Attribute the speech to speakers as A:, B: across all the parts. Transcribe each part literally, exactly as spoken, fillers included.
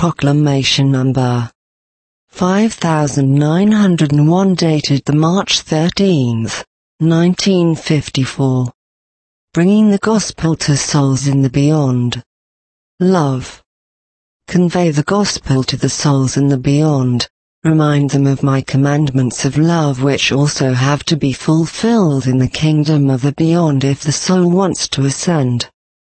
A: Proclamation number five thousand nine hundred one, dated the March thirteenth, nineteen fifty-four. Bringing the gospel to souls in the beyond. Love. Convey the gospel to the souls in the beyond. Remind them of my commandments of love, which also have to be fulfilled in the kingdom of the beyond if the soul wants to ascend.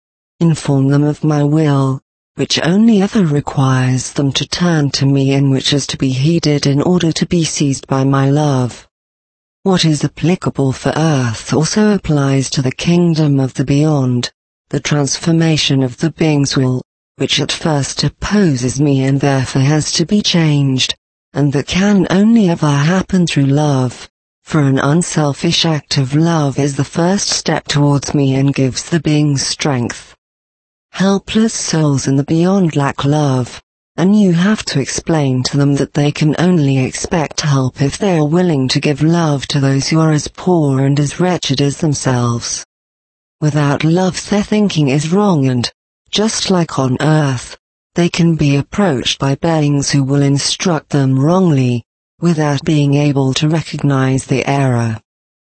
A: Inform them of my will, which only ever requires them to turn to me and which is to be heeded in order to be seized by my love. What is applicable for earth also applies to the kingdom of the beyond, the transformation of the being's will, which at first opposes me and therefore has to be changed, and that can only ever happen through love, for an unselfish act of love is the first step towards me and gives the being strength. Helpless souls in the beyond lack love, and you have to explain to them that they can only expect help if they are willing to give love to those who are as poor and as wretched as themselves. Without love their thinking is wrong, and, just like on earth, they can be approached by beings who will instruct them wrongly, without being able to recognize the error.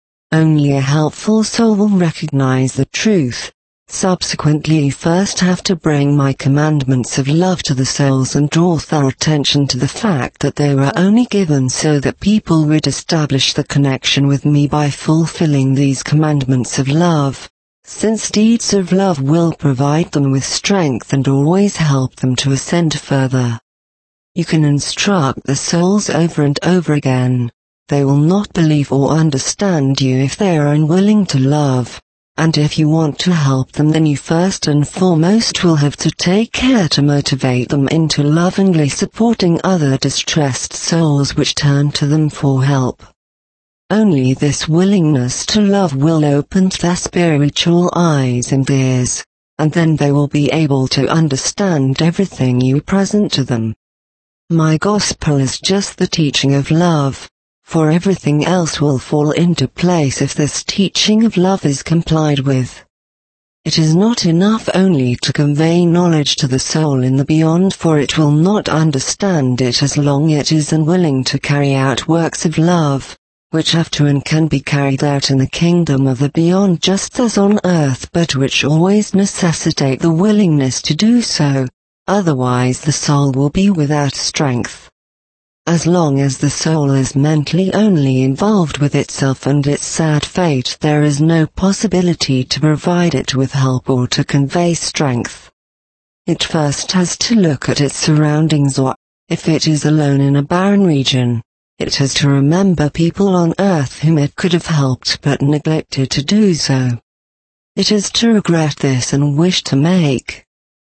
A: Only a helpful soul will recognize the truth. Subsequently, you first have to bring my commandments of love to the souls and draw their attention to the fact that they were only given so that people would establish the connection with me by fulfilling these commandments of love, since deeds of love will provide them with strength and always help them to ascend further. You can instruct the souls over and over again. They will not believe or understand you if they are unwilling to love. And if you want to help them, then you first and foremost will have to take care to motivate them into lovingly supporting other distressed souls which turn to them for help. Only this willingness to love will open their spiritual eyes and ears, and then they will be able to understand everything you present to them. My gospel is just the teaching of love. For everything else will fall into place if this teaching of love is complied with. It is not enough only to convey knowledge to the soul in the beyond, for it will not understand it as long as it is unwilling to carry out works of love, which have to and can be carried out in the kingdom of the beyond just as on earth, but which always necessitate the willingness to do so, otherwise the soul will be without strength. As long as the soul is mentally only involved with itself and its sad fate, there is no possibility to provide it with help or to convey strength. It first has to look at its surroundings, or, if it is alone in a barren region, it has to remember people on earth whom it could have helped but neglected to do so. It is to regret this and wish to make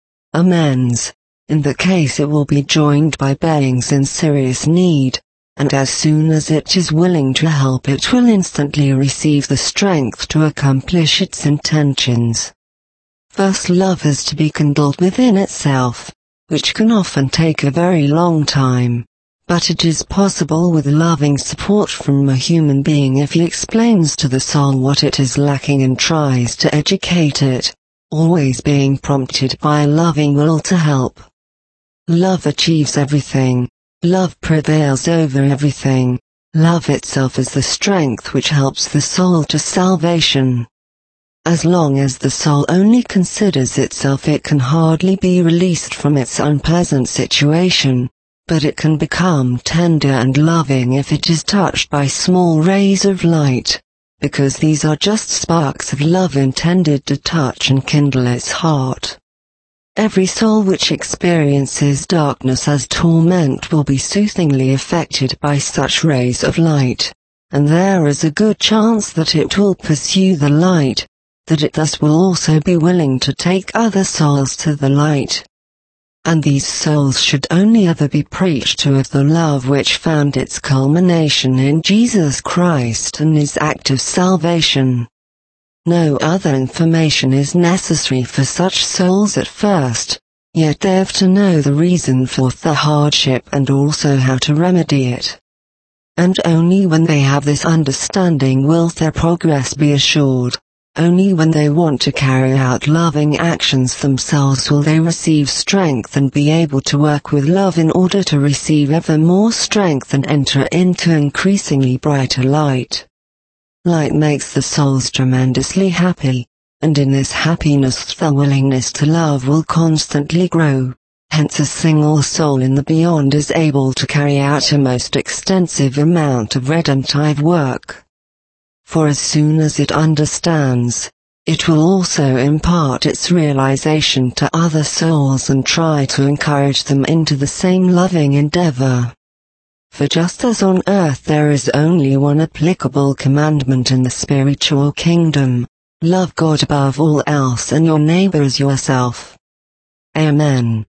A: amends. In that case it will be joined by beings in serious need, and as soon as it is willing to help it will instantly receive the strength to accomplish its intentions. First, love is to be kindled within itself, which can often take a very long time, but it is possible with loving support from a human being if he explains to the soul what it is lacking and tries to educate it, always being prompted by a loving will to help. Love achieves everything. Love prevails over everything. Love itself is the strength which helps the soul to salvation. As long as the soul only considers itself, it can hardly be released from its unpleasant situation, but it can become tender and loving if it is touched by small rays of light, because these are just sparks of love intended to touch and kindle its heart. Every soul which experiences darkness as torment will be soothingly affected by such rays of light, and there is a good chance that it will pursue the light, that it thus will also be willing to take other souls to the light. And these souls should only ever be preached to of the love which found its culmination in Jesus Christ and his act of salvation. No other information is necessary for such souls at first, yet they have to know the reason for the hardship and also how to remedy it. And only when they have this understanding will their progress be assured. Only when they want to carry out loving actions themselves will they receive strength and be able to work with love in order to receive ever more strength and enter into increasingly brighter light. Light makes the souls tremendously happy, and in this happiness the willingness to love will constantly grow. Hence a single soul in the beyond is able to carry out a most extensive amount of redemptive work. For as soon as it understands, it will also impart its realization to other souls and try to encourage them into the same loving endeavor. For just as on earth there is only one applicable commandment in the spiritual kingdom, love God above all else and your neighbor as yourself. Amen.